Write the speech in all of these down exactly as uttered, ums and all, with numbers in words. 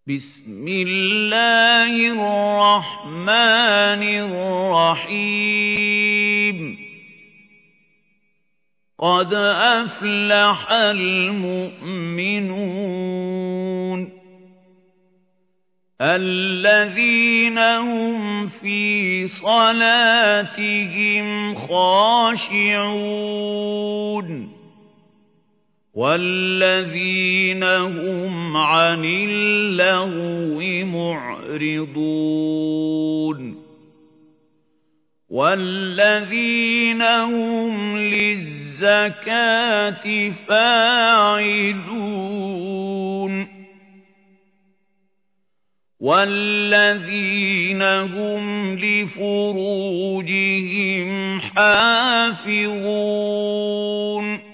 بسم الله الرحمن الرحيم قد أفلح المؤمنون الذين هم في صلاتهم خاشعون والذين هم عن اللغو معرضون والذين هم للزكاة فاعلون والذين هم لفروجهم حافظون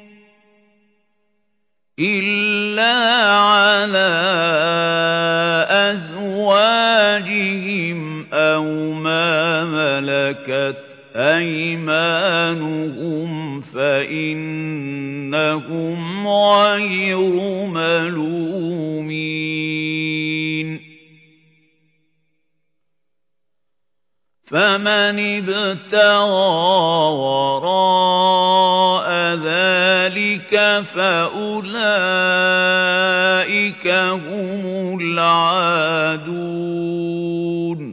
إلا على أزواجهم أو ما ملكت أيمانهم فإنهم غير ملومين فمن ابتغى وراء ذلك فأولئك هم العادون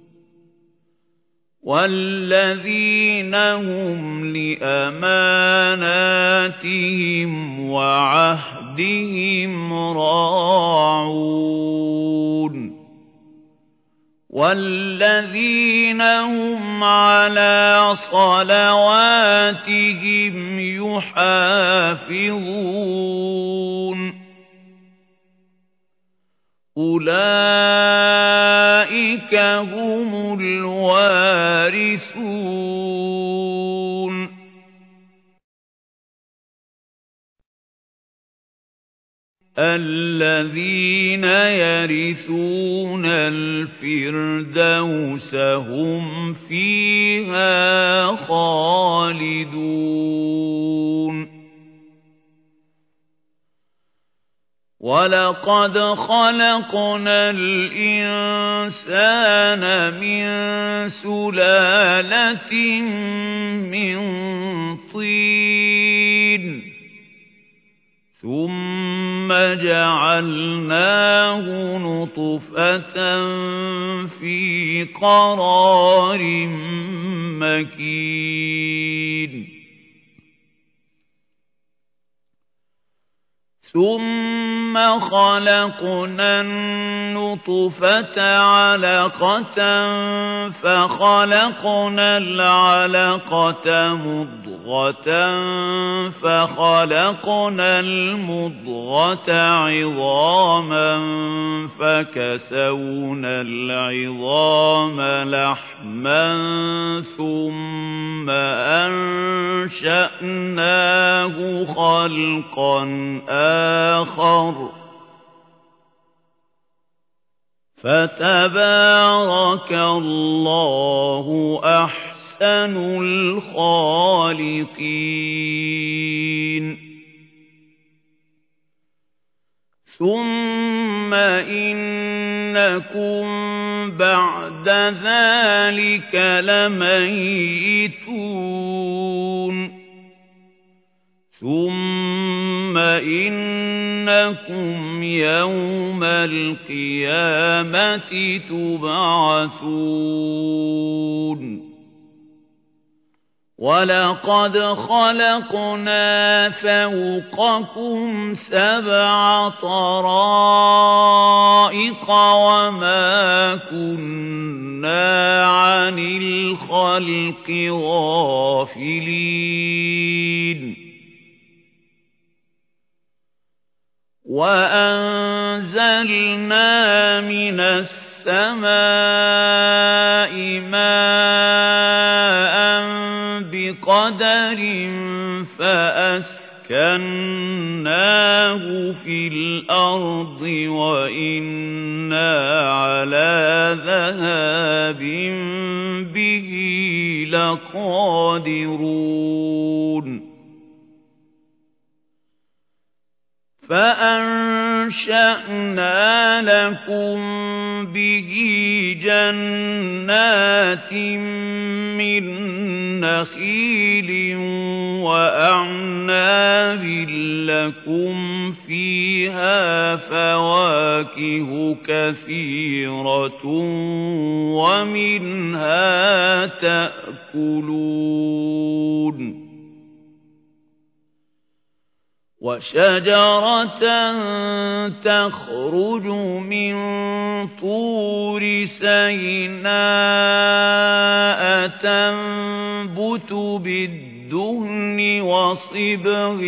والذين هم لأماناتهم وعهدهم راعون والذين هم على صلواتهم يحافظون أولئك هم الوارثون الذين يرثون الفردوس هم فيها خالدون ولقد خلقنا الإنسان من سلالة من طين ثم جعلناه نطفة في قرار مكين ثم خلقنا النطفة علقة فخلقنا العلقة مضغة فخلقنا المضغة عظاما فكسونا العظام لحما ثم أنشأناه خلقا آخر فتبارك الله أحسن الخالقين ثم إنكم بعد ذلك لميتون ثم إنكم يوم القيامة تبعثون ولقد خلقنا فوقكم سبع طرائق وما كنا عن الخلق غافلين وأنزلنا من السماء ماء بقدر فأسكناه في الأرض وإنا على ذهاب به لقادرون فَأَنشَأْنَا لَكُم بِهِ جَنَّاتٍ مِّن نَّخِيلٍ وَأَعْنَابٍ لَّكُمْ فِيهَا فَوَاكِهُ كَثِيرَةٌ وَمِنْهَا تَأْكُلُونَ وَشَجَرَةً تَخْرُجُ مِن طُورِ سَيْنَاءَ تَنبُتُ بِالدُّهْنِ وَصِبْغٍ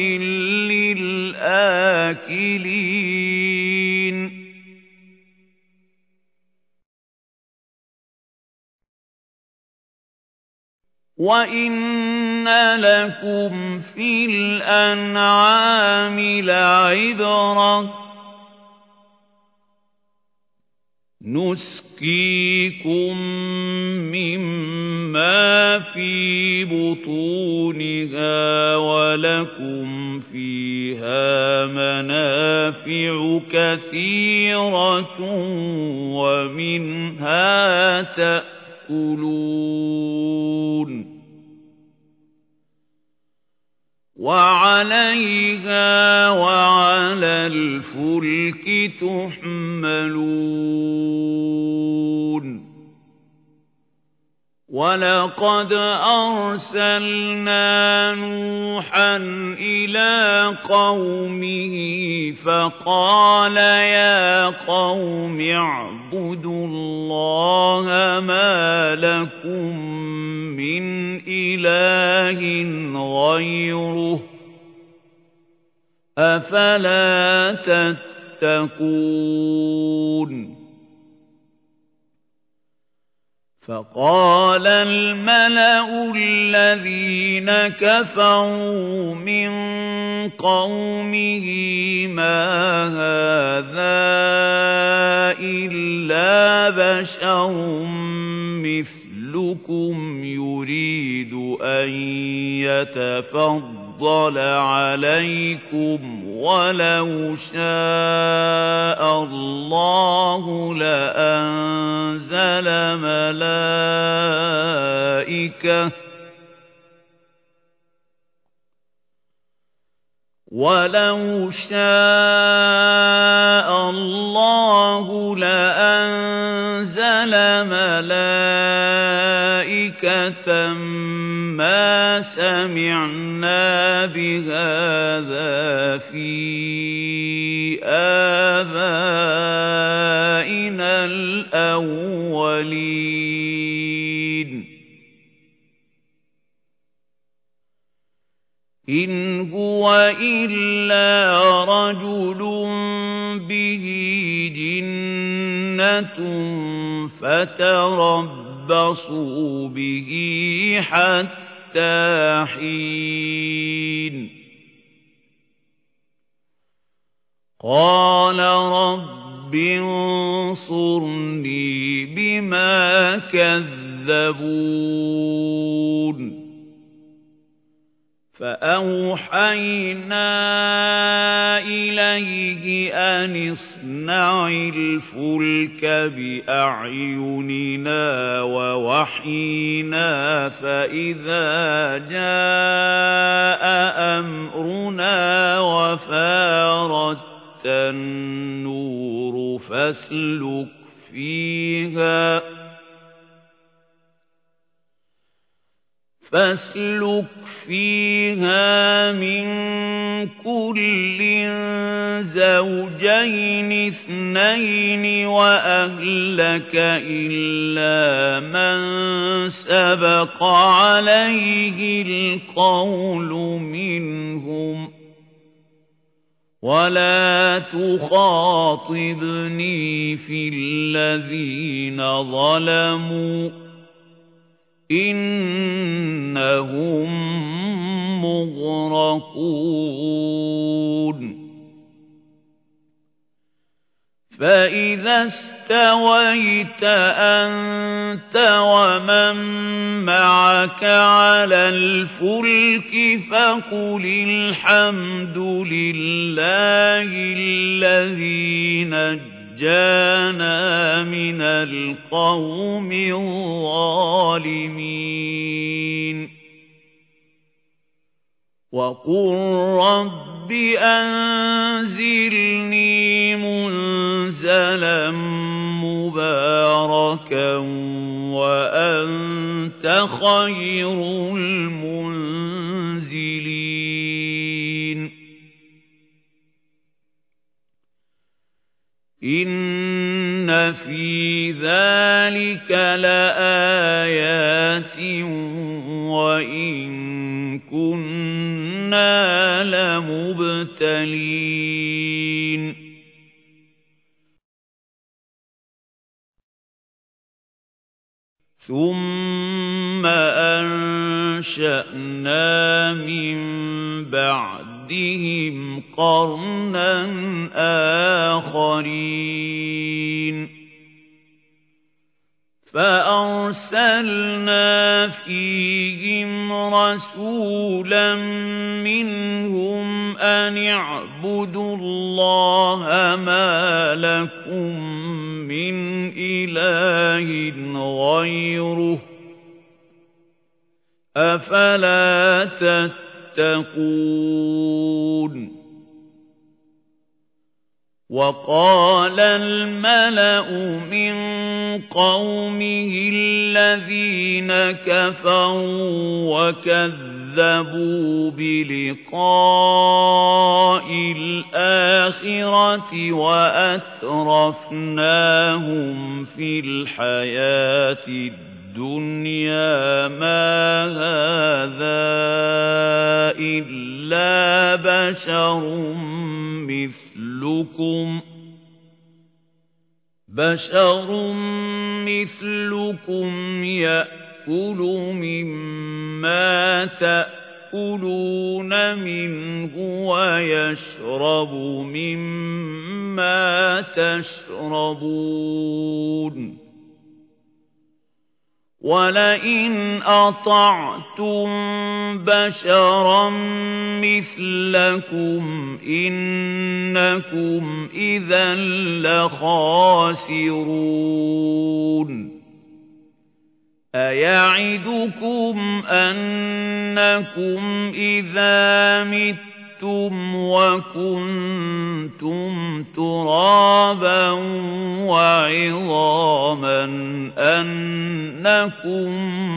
لِّلْآكِلِينَ وَإِنَّ لَكُمْ فِي الْأَنْعَامِ لَعِبْرَةً نُسْقِيكُم مِّمَّا فِي بُطُونِهَا وَلَكُمْ فِيهَا مَنَافِعُ كَثِيرَةٌ وَمِنْهَا تَأْكُلُونَ وَعَلَيْهَا وَعَلَى الْفُلْكِ تُحْمَلُونَ وَلَقَدْ أَرْسَلْنَا نُوحًا إِلَىٰ قَوْمِهِ فَقَالَ يَا قَوْمِ اعْبُدُوا اللَّهَ مَا لَكُم مِّنْ إِلَٰهٍ غَيْرُهُ أَفَلَا تَتَّقُونَ فَقَالَ الْمَلَأُ الَّذِينَ كَفَرُوا مِن قَوْمِهِ مَا هَٰذَا إِلَّا بَشَرٌ مِّثْلُكُمْ يُرِيدُ أَن يَتَفَضَّلَ عَلَيْكُمْ وَلَوْ شَاءَ اللَّهُ لَأَنزَلَ مَلَائِكَةً وَلَوْ شَاءَ اللَّهُ لَأَنزَلَ مَلَائِكَةً مَّا سَمِعْنَا بِهَٰذَا فِي آبَائِنَا الْأَوَّلِينَ إِنْ هُوَ إِلَّا رَجُلٌ بِهِ جِنَّةٌ فَتَرَبَّصُوا بِهِ حَتَّىٰ حِينٍ قَالَ رَبِّ انصُرْنِي بِمَا كَذَّبُونِ فَأَوْحَيْنَا إِلَيْهِ أَنِ اصْنَعِ الْفُلْكَ بِأَعْيُنِنَا وَوَحْيِنَا فَإِذَا جَاءَ أَمْرُنَا وَفَارَتِ النُّورُ فَاسْلُكْ فِيهَا فَاسْلُكْ فِيهَا مِن كُلٍّ زَوْجَيْنِ اثْنَيْنِ وَأَهْلَكَ إِلَّا مَن سَبَقَ عَلَيْهِ الْقَوْلُ مِنْهُمْ وَلَا تُخَاطِبْنِي فِي الَّذِينَ ظَلَمُوا إِنَّهُم مُّغْرَقُونَ فإذا استويت أنت ومن معك على الفلك فقل الحمد لله الذي نجانا من القوم الظالمين وقل رب أنزلني منزلا مباركا وأنت خير المنزلين إن في ذلك لآيات وإن كنا لمبتلين ثم أنشأنا من بعدهم قرنا آخرين فأرسلنا فيهم رسولا منهم أن اعبدوا الله ما لكم من إله غيره أفلا تتقون وقال الملأ من قومه الذين كفروا وكذبوا بلقاء الآخرة وأترفناهم في الحياة الدنيا ما هذا إلا بشر مثلكم بشر مثلكم يأكل مما تأكلون منه ويشرب مما تشربون ولئن أطعتم بشرا مثلكم إنكم إذا لخاسرون أيعدكم أنكم إذا متم وكنتم ترابا وعظاما أنكم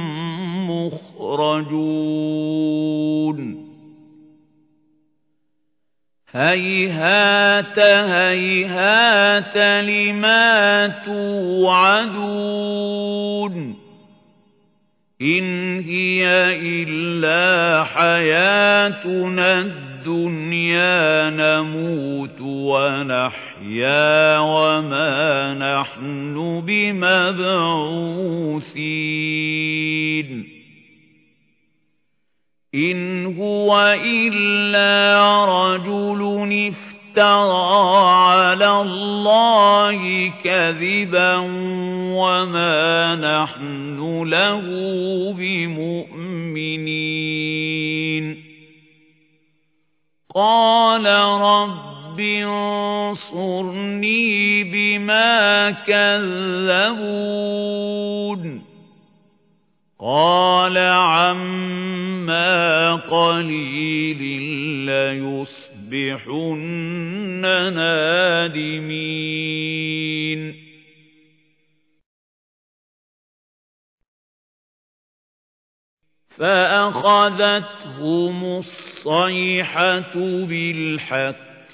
مخرجون هيهات هيهات لما توعدون إن هي إلا حياتنا الدنيا نموت ونحيا وما نحن بمبعوثين إن هو إلا رجل افترى على الله كذبا وما نحن له بمؤمنين قال رب انصرني بما كذبون قال عما قليل ليصبحن نادمين فأخذتهم الصيحة بالحق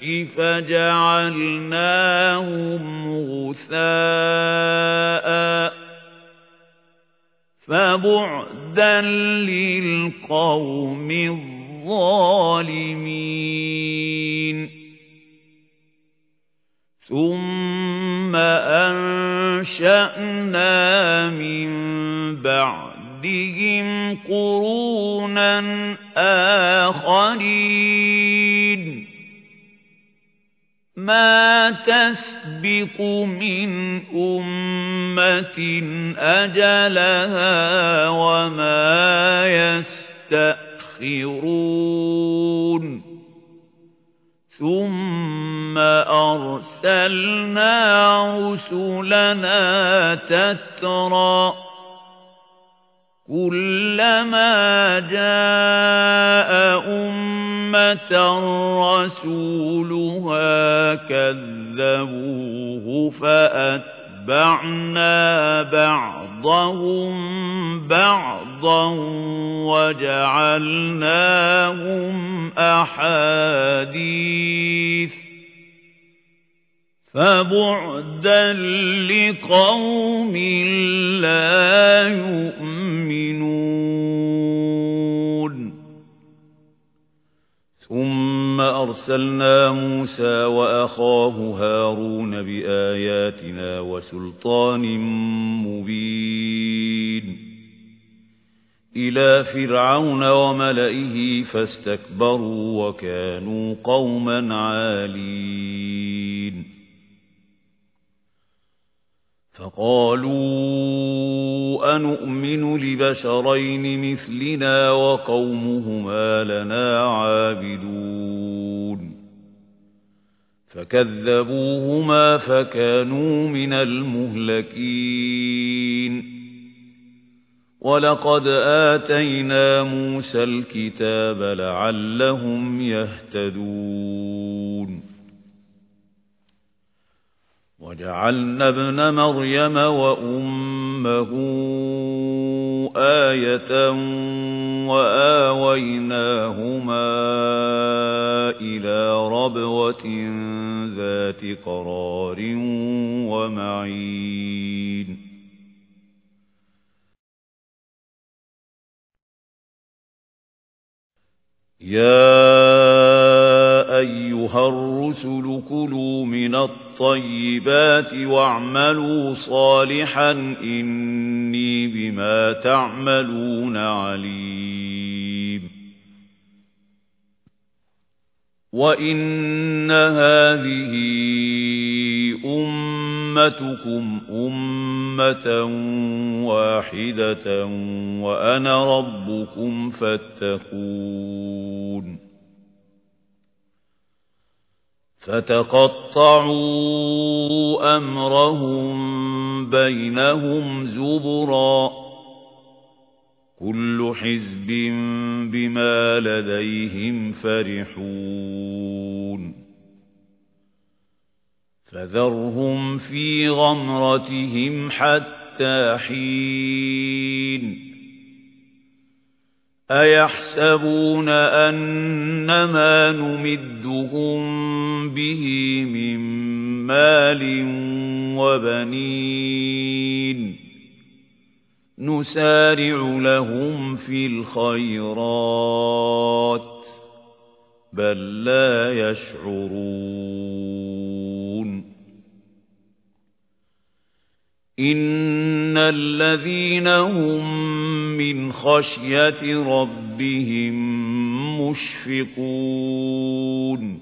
فجعلناهم غثاء فبعدا للقوم الظالمين ثم أنشأنا من بعدهم قرونا آخرين مَا تَسْبِقُ مِنْ أُمَّةٍ أَجَلَهَا وَمَا يَسْتَأْخِرُونَ ثُمَّ أَرْسَلْنَا رُسُلَنَا تَتْرَىٰ كُلَّمَا جَاءَ أُمَّةً رَّسُولُهَا كَذَّبُوهُ فَأَتْبَعْنَا بَعْضَهُم بَعْضًا وَجَعَلْنَاهُمْ أَحَادِيثَ فَبُعْدًا لِّقَوْمٍ لَّا يُؤْمِنُونَ ثُمَّ أَرْسَلْنَا مُوسَىٰ وَأَخَاهُ هَارُونَ بِآيَاتِنَا وَسُلْطَانٍ مُّبِينٍ إِلَىٰ فِرْعَوْنَ وَمَلَئِهِ فَاسْتَكْبَرُوا وَكَانُوا قَوْمًا عَالِينَ فَقَالُوا أَنُؤْمِنُ لِبَشَرَيْنِ مِثْلِنَا وَقَوْمُهُمَا لَنَا عَابِدُونَ فَكَذَّبُوهُمَا فَكَانُوا مِنَ الْمُهْلَكِينَ وَلَقَدْ آتَيْنَا مُوسَى الْكِتَابَ لَعَلَّهُمْ يَهْتَدُونَ وَجَعَلْنَا ابْنَ مَرْيَمَ وَأُمَّهُ آيَةً وَآوَيْنَاهُمَا إِلَىٰ رَبْوَةٍ ذَاتِ قَرَارٍ وَمَعِينٍ يَا أَيُّهَا الرُّسُلُ كُلُوا مِنَ الطَّيِّبَاتِ وَاعْمَلُوا صَالِحًا إِنِّي بِمَا تَعْمَلُونَ عَلِيمٌ وَإِنَّ هَٰذِهِ أُمَّتُكُمْ أُمَّةً وَاحِدَةً وَأَنَا رَبُّكُمْ فَاتَّقُونِ فَتَقَطَّعُوا أَمْرَهُم بَيْنَهُمْ زُبُرًا ۖ كُلُّ حِزْبٍ بِمَا لَدَيْهِمْ فَرِحُونَ فَذَرْهُمْ فِي غَمْرَتِهِمْ حَتَّىٰ حِينٍ أَيَحْسَبُونَ أَنَّمَا نُمِدُّهُم بِهِ مِن مَّالٍ وَبَنِينَ نُسَارِعُ لَهُمْ فِي الْخَيْرَاتِ بَل لَّا يَشْعُرُونَ إِنَّ الَّذِينَ هُم مِّنْ خَشْيَةِ رَبِّهِم مُّشْفِقُونَ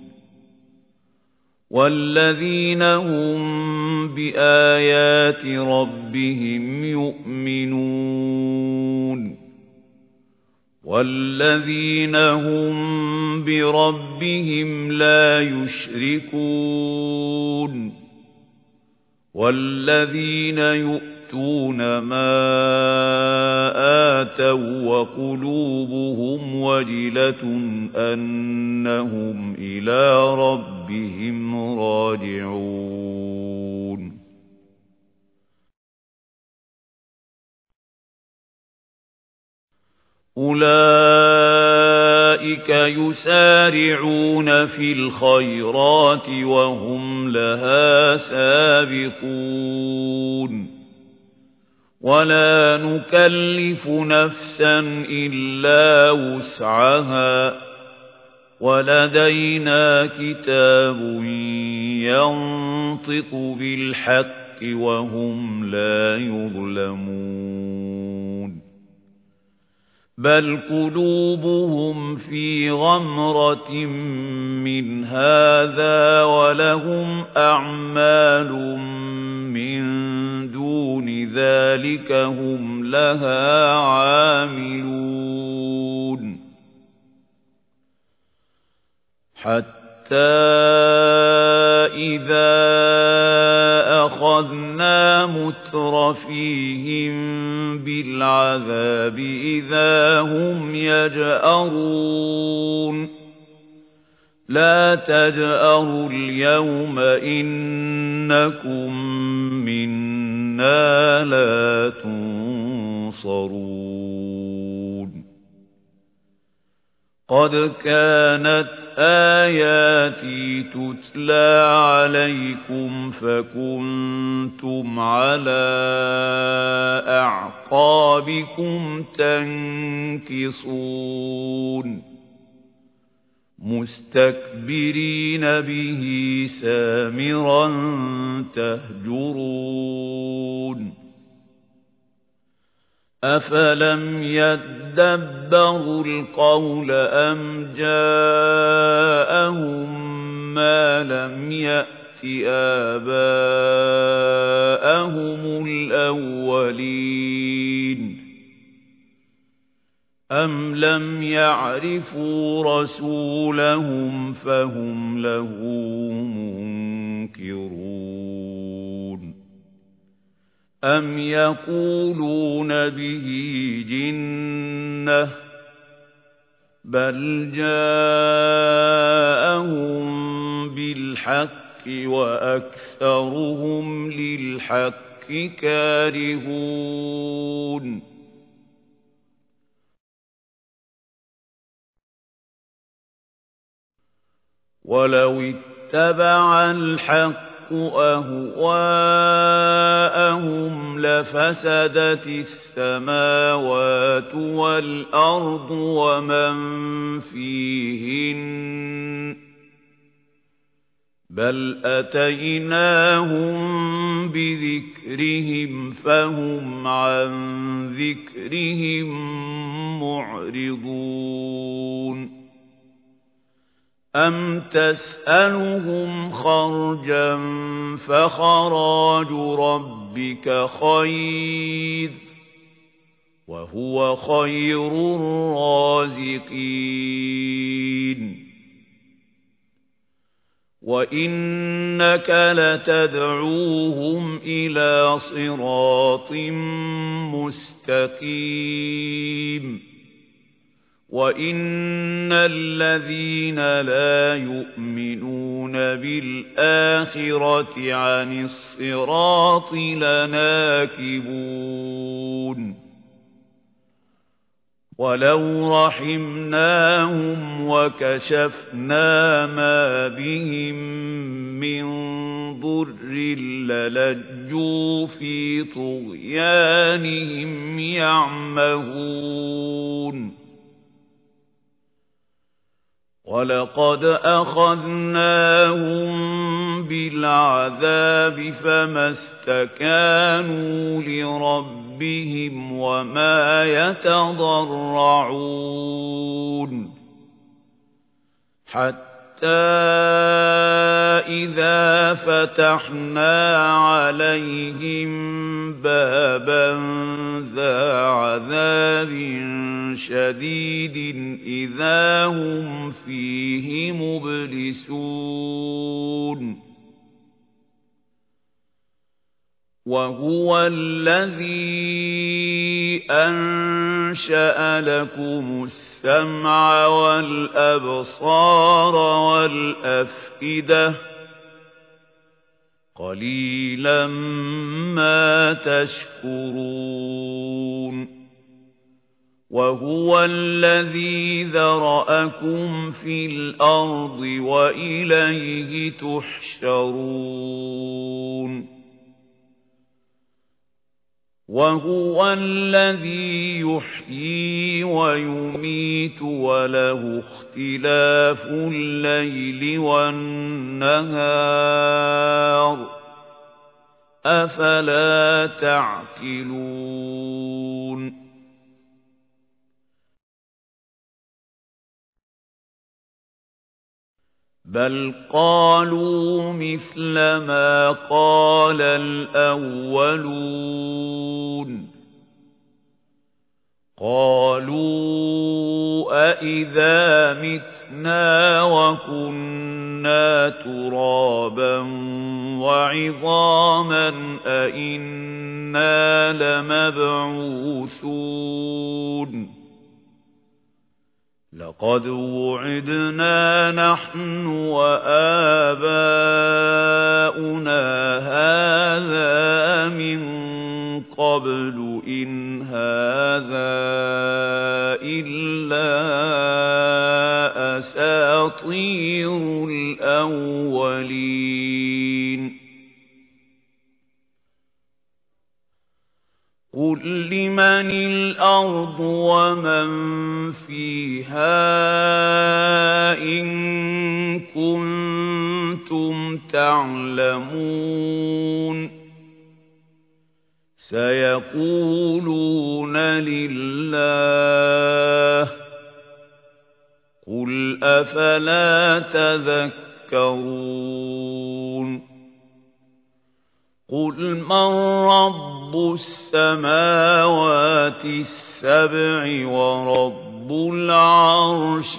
وَالَّذِينَ هُم بِآيَاتِ رَبِّهِمْ يُؤْمِنُونَ وَالَّذِينَ هُم بِرَبِّهِمْ لَا يُشْرِكُونَ وَالَّذِينَ يُؤْتُونَ مَا آتَوا وَقُلُوبُهُمْ وَجِلَةٌ أَنَّهُمْ إِلَىٰ رَبِّهِمْ راجعون أُولَئِكَ يُسَارِعُونَ فِي الْخَيْرَاتِ وَهُمْ لَهَا سَابِقُونَ وَلَا نُكَلِّفُ نَفْسًا إِلَّا وُسْعَهَا وَلَدَيْنَا كِتَابٌ يَنطِقُ بِالْحَقِّ وَهُمْ لَا يُظْلَمُونَ بل قلوبهم في غمرة من هذا ولهم أعمال من دون ذلك هم لها عاملون حتى إذا أخذنا مترفيهم بالعذاب إذا هم يجأرون لا تجأروا اليوم إنكم منا لا تنصرون قد كانت آياتي تتلى عليكم فكنتم على أعقابكم تنكصون مستكبرين به سامرا تهجرون أفلم يدبروا القول أم جاءهم ما لم يأت آباءهم الأولين أم لم يعرفوا رسولهم فهم له منكرون أم يقولون به جنة بل جاءهم بالحق وأكثرهم للحق كارهون ولو اتبع الحق أهواءهم لفسدت السماوات والأرض ومن فيهن بل أتيناهم بذكرهم فهم عن ذكرهم معرضون أم تسألهم خرجا فخراج ربك خير وهو خير الرازقين وإنك لتدعوهم إلى صراط مستقيم وَإِنَّ الَّذِينَ لَا يُؤْمِنُونَ بِالْآخِرَةِ عَنِ الصِّرَاطِ لَنَاكِبُونَ وَلَوْ رَحِمْنَاهُمْ وَكَشَفْنَا مَا بِهِمْ مِنْ ضُرٍّ لَلَجُّوا فِي طُغْيَانِهِمْ يَعْمَهُونَ وَلَقَدْ أَخَذْنَاهُمْ بِالْعَذَابِ فَمَا اسْتَكَانُوا لِرَبِّهِمْ وَمَا يَتَضَرَّعُونَ حَتَّى إِذَا فَتَحْنَا عَلَيْهِمْ بَابًا ذَا عَذَابٍ شَدِيدٍ إِذَا هُمْ فِيهِ مُبْلِسُونَ وَهُوَ الَّذِي أَنشَأَ لَكُمُ السَّمْعَ وَالْأَبْصَارَ وَالْأَفْئِدَةَ قَلِيلًا مَا تَشْكُرُونَ وَهُوَ الَّذِي ذَرَأَكُمْ فِي الْأَرْضِ وَإِلَيْهِ تُحْشَرُونَ وَهُوَ الَّذِي يُحْيِي وَيُمِيتُ وَلَهُ اخْتِلَافُ اللَّيْلِ وَالنَّهَارِ أَفَلَا تَعْقِلُونَ بل قالوا مثل ما قال الأولون قالوا أإذا متنا وكنا ترابا وعظاما أإنا لمبعوثون لقد وعدنا نحن وآباؤنا هذا من قبل إن هذا إلا أساطير الأولين قل لمن الأرض ومن فيها إن كنتم تعلمون سيقولون لله قل أفلا تذكرون قل من رب السماوات السبع ورب العرش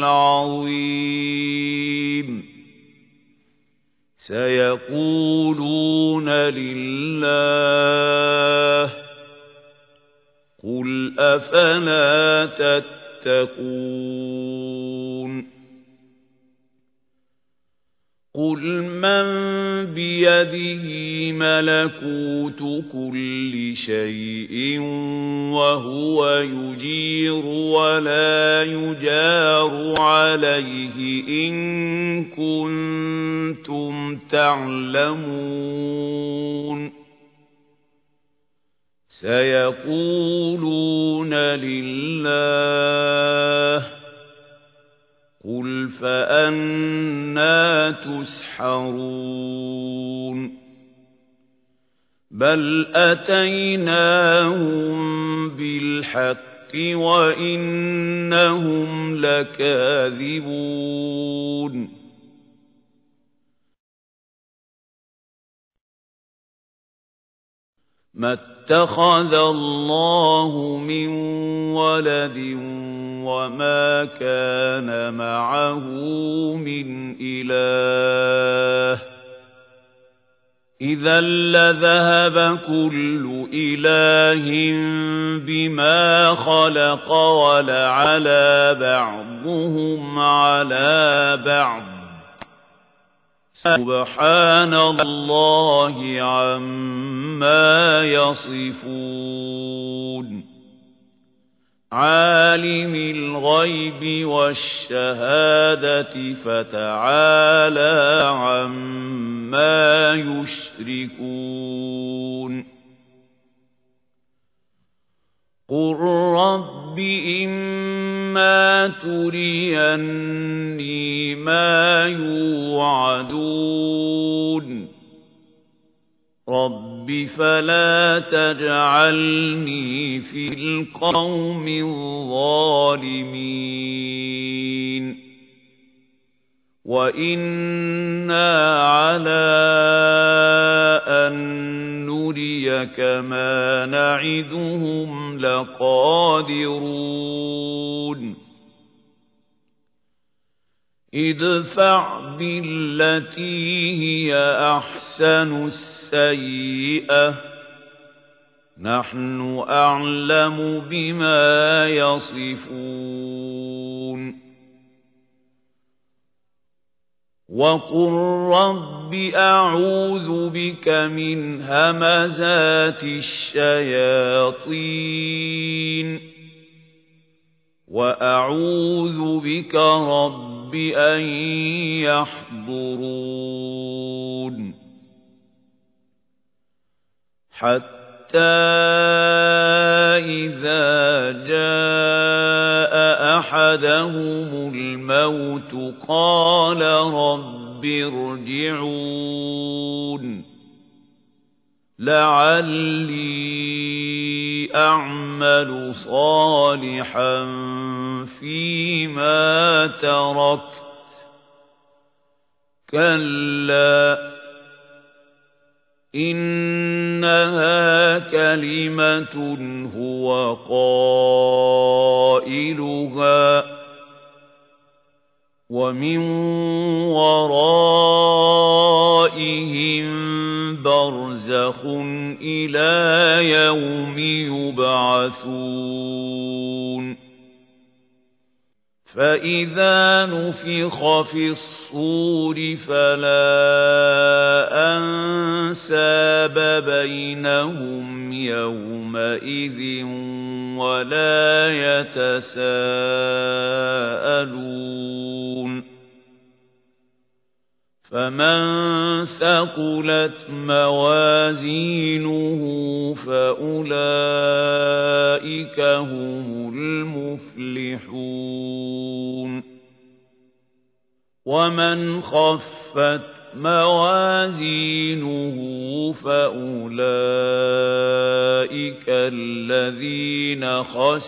العظيم سيقولون لله قل أفلا تتقون قل من بيده ملكوت كل شيء وهو يجير ولا يجار عليه إن كنتم تعلمون سيقولون لله قل فأنى تسحرون بل أتيناهم بالحق وإنهم لكاذبون ما اتخذ الله من ولد وما كان معه من إله إذا لذهب كل إله بما خلق ولعلى بعضهم على بعض سبحان الله عما يصفون عالم الغيب والشهادة فتعالى عما يشركون قل رب إما تريني ما يوعدون رب فلا تجعلني في القوم الظالمين وإنا على أن نريك ما نعدهم لقادرون ادفع بالتي هي أحسن السيئة نحن أعلم بما يصفون وقل رب أعوذ بك من همزات الشياطين وأعوذ بك رب أن يحضرون حتى إذا جاء أحدهم الموت قال رب ارجعون لعلي أعمل صالحا فيما تركت كَلَّا إِنَّهَا كَلِمَةٌ هُوَ قَائِلُهَا وَمِن وَرَائِهِم بَرْزَخٌ إِلَىٰ يَوْمِ يُبْعَثُونَ فَإِذَا نُفِخَ فِي الصُّورِ فَلَا أَنسَابَ بَيْنَهُمْ يَوْمَئِذٍ وَلَا يَتَسَاءَلُونَ فَمَن ثَقُلَتْ مَوَازِينُهُ فَأُولَئِكَ هُمُ الْمُفْلِحُونَ وَمَنْ خَفَّتْ مَوَازِينُهُ فَأُولَئِكَ الَّذِينَ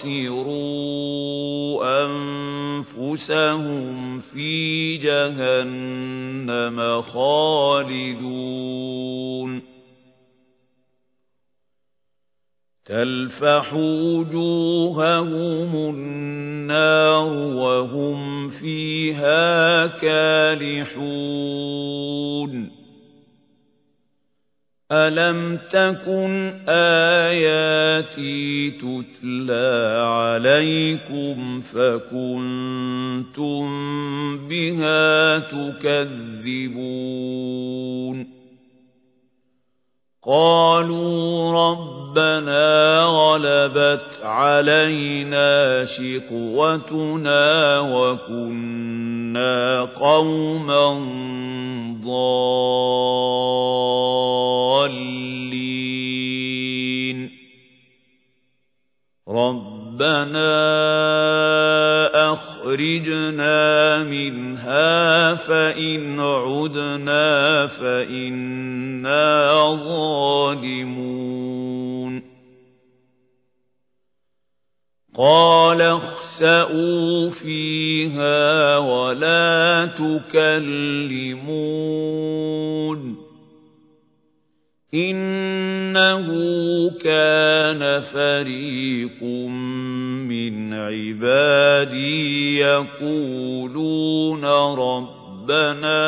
خَسِرُوا أَنفُسَهُمْ فِي جَهَنَّمَ خَالِدُونَ تَلْفَحُ وُجُوهَهُمُ النَّارُ وَهُمْ فِيهَا كَالِحُونَ أَلَمْ تَكُنْ آيَاتِي تُتْلَى عَلَيْكُمْ فَكُنْتُمْ بِهَا تُكَذِّبُونَ قَالُوا رَبَّنَا غَلَبَتْ عَلَيْنَا شِقْوَتُنَا وَكُنَّا قَوْمًا ضَالِّينَ رَبَّنَا أَخْرِجْنَا مِنْهَا فَإِنْ عُدْنَا فَإِنَّا ظَالِمُونَ قَالَ اخْسَئُوا فِيهَا وَلَا تُكَلِّمُونِ إِنَّهُ كَانَ فَرِيقٌ مِّنْ عِبَادِي يَقُولُونَ رَبَّنَا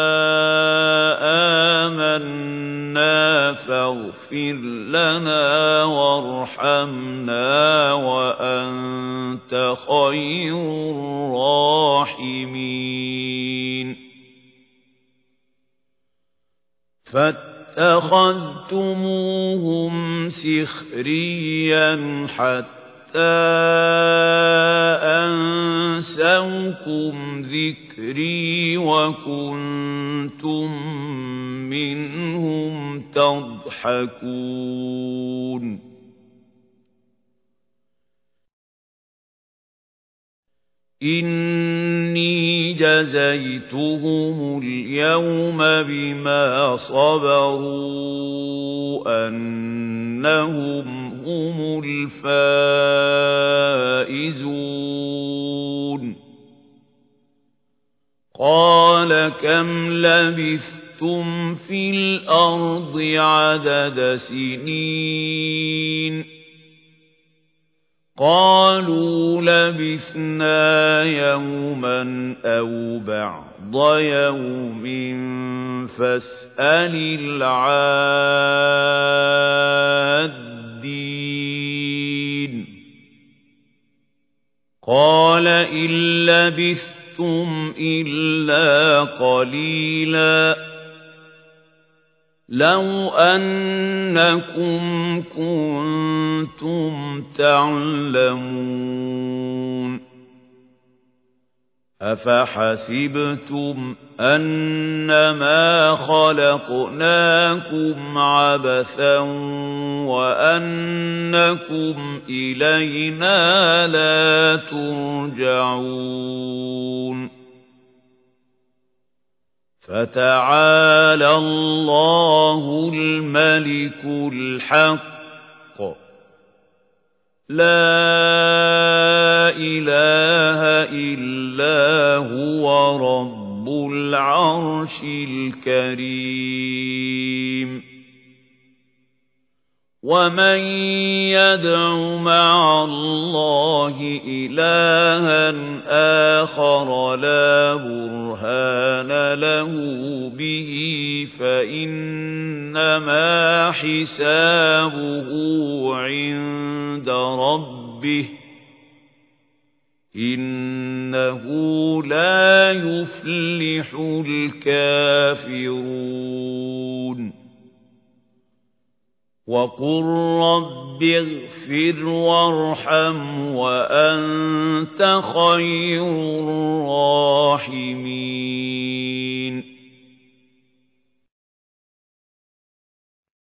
آمَنَّا فَاغْفِرْ لَنَا وَارْحَمْنَا وَأَنتَ خَيْرُ الرَّاحِمِينَ فَاتَّخَذْتُمُوهُمْ سِخْرِيًّا حَتَّىٰ أَنسَوْكُمْ ذِكْرِي وَكُنتُم مِّنْهُمْ تَضْحَكُونَ إِنِّي جَزَيْتُهُمُ الْيَوْمَ بِمَا صَبَرُوا أَنَّهُمْ هُمُ الْفَائِزُونَ قَالَ كَمْ لَبِثْتُمْ فِي الْأَرْضِ عَدَدَ سِنِينَ قَالُوا لَبِثْنَا يَوْمًا أَوْ بَعْضَ يَوْمٍ فَاسْأَلِ الْعَادِّينَ قَالَ إِن لَّبِثْتُمْ إِلَّا قَلِيلًا لَوْ أَنَّكُمْ كُنتُمْ تَعْلَمُونَ أَفَحَسِبْتُمْ أَنَّمَا خَلَقْنَاكُمْ عَبَثًا وَأَنَّكُمْ إِلَيْنَا لَا تُرْجَعُونَ فَتَعَالَى اللَّهُ الْمَلِكُ الْحَقُّ لَا إِلَٰهَ إِلَّا هُوَ رَبُّ رب العرش الكريم ومن يدع مع الله إلها آخر لا برهان له به فإنما حسابه عند ربه إنه لا يفلح الكافرون وقل رب اغفر وارحم وأنت خير الراحمين